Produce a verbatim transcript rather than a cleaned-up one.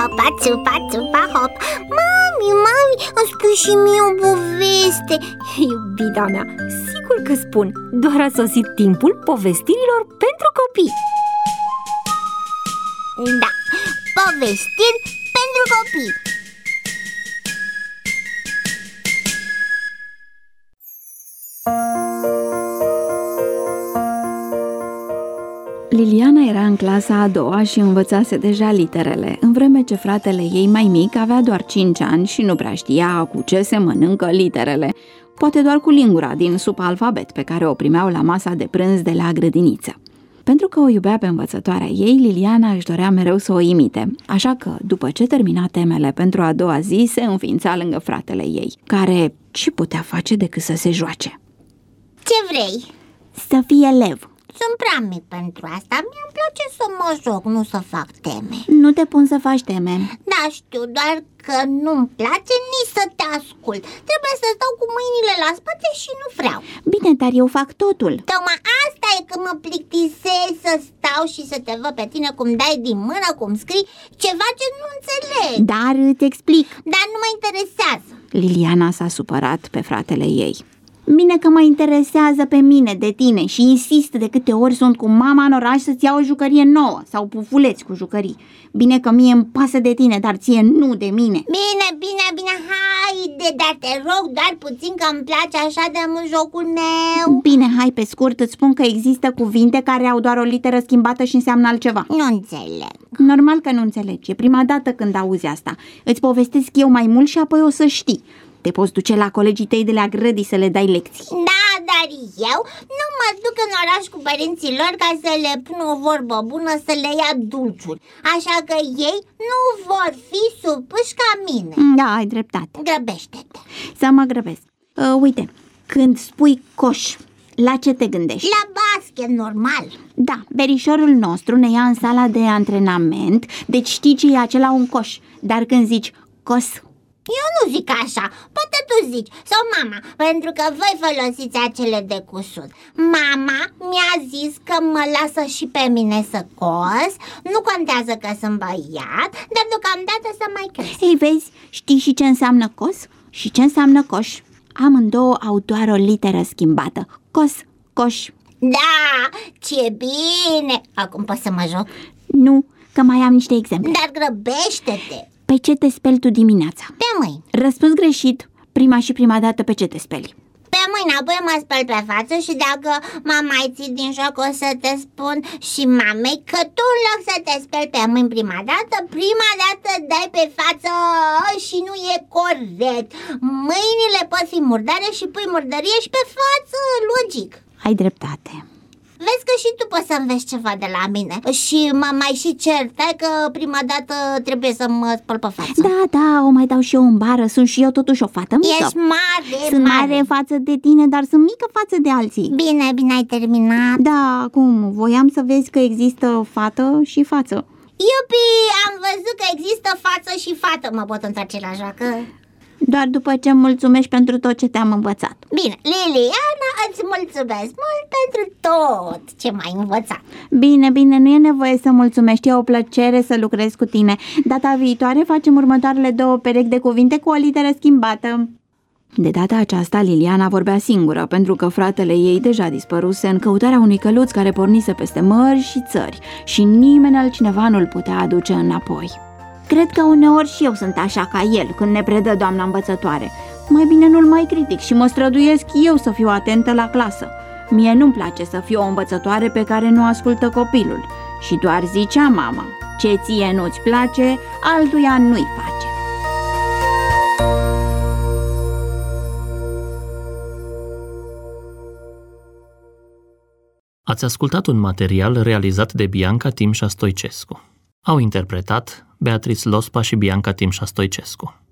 țupa, țupa, țupa, hop. Mami, mami, îmi spui și mie o poveste. Iubita mea, sigur că spun. Doar a sosit timpul povestirilor pentru copii. Da, povestiri pentru copii. Liliana era în clasa a doua și învățase deja literele, în vreme ce fratele ei mai mic avea doar cinci ani și nu prea știa cu ce se mănâncă literele, poate doar cu lingura din subalfabet pe care o primeau la masa de prânz de la grădiniță. Pentru că o iubea pe învățătoarea ei, Liliana își dorea mereu să o imite, așa că, după ce termina temele pentru a doua zi, se înființa lângă fratele ei, care ce putea face decât să se joace. Ce vrei? Să fie elev. Sunt prea mic pentru asta. Mi-mi place să mă joc, nu să fac teme. Nu te pun să faci teme. Da, știu, doar că nu-mi place nici să te ascult. Trebuie să stau cu mâinile la spate și nu vreau. Bine, dar eu fac totul. Tocmai asta e că mă plictisesc să stau și să te văd pe tine cum dai din mână, cum scrii, ceva ce nu înțeleg. Dar îți explic. Dar nu mă interesează. Liliana s-a supărat pe fratele ei. Bine că mă interesează pe mine de tine și insist de câte ori sunt cu mama în oraș să-ți iau o jucărie nouă sau pufuleți cu jucării. Bine că mie îmi pasă de tine, dar ție nu de mine. Bine, bine, bine, haide, dar te rog doar puțin că îmi place așa de mult jocul meu. Bine, hai pe scurt, îți spun că există cuvinte care au doar o literă schimbată și înseamnă altceva. Nu înțeleg. Normal că nu înțelegi, e prima dată când auzi asta. Îți povestesc eu mai mult și apoi o să știi. Te poți duce la colegii tăi de la grădii să le dai lecții. Da, dar eu nu mă duc în oraș cu părinții lor ca să le pun o vorbă bună, să le ia dulciuri. Așa că ei nu vor fi supuși ca mine. Da, ai dreptate. Grăbește-te. Să mă grăbesc. uh, Uite, când spui coș, la ce te gândești? La basket, normal. Da, verișorul nostru ne ia în sala de antrenament, deci știi ce e acela un coș. Dar când zici cos, eu nu zic așa, poate tu zici, sau mama, pentru că voi folosiți acele de cusut. Mama mi-a zis că mă lasă și pe mine să cos, nu contează că sunt băiat, dar deocamdată să mai cresc. Ei, vezi, știi și ce înseamnă cos și ce înseamnă coș? Amândouă au doar o literă schimbată. Cos, coș. Da, ce bine! Acum pot să mă joc? Nu, că mai am niște exemple. Dar grăbește-te! Pe ce te speli tu dimineața? Pe mâini. Răspuns greșit. Prima și prima dată pe ce te speli? Pe mâini, apoi mă spăl pe față și dacă mă mai ții din joc o să te spun și mamei că tu în loc să te speli pe mâini prima dată, prima dată dai pe față și nu e corect. Mâinile pot fi murdare și pui murdărie și pe față, logic. Ai dreptate. Vezi că și tu poți să înveți ceva de la mine. Și mă mai și certai că prima dată trebuie să mă spăl pe față. Da, da, o mai dau și eu în bară. Sunt și eu totuși o fată mică. Ești mare, Sunt mare, mare față de tine, dar sunt mică față de alții. Bine, bine, ai terminat. Da, acum, voiam să vezi că există fată și față. Iupi, am văzut că există față și fată. Mă pot întoarce la joacă? Doar după ce mulțumești pentru tot ce te-am învățat. Bine, Liliana, îți mulțumesc mult pentru tot ce m-ai învățat. Bine, bine, nu e nevoie să mulțumești, e o plăcere să lucrez cu tine. Data viitoare facem următoarele două perechi de cuvinte cu o literă schimbată. De data aceasta, Liliana vorbea singură, pentru că fratele ei deja dispăruse în căutarea unui căluț care pornise peste mări și țări și nimeni altcineva nu-l putea aduce înapoi. Cred că uneori și eu sunt așa ca el când ne predă doamna învățătoare. Mai bine nu-l mai critic și mă străduiesc eu să fiu atentă la clasă. Mie nu-mi place să fiu o învățătoare pe care nu ascultă copilul. Și doar zicea mama, ce ție nu-ți place, altuia nu-i face. Ați ascultat un material realizat de Bianca Timșa Stoicescu. Au interpretat Beatrice Lospa și Bianca Timșa Stoicescu.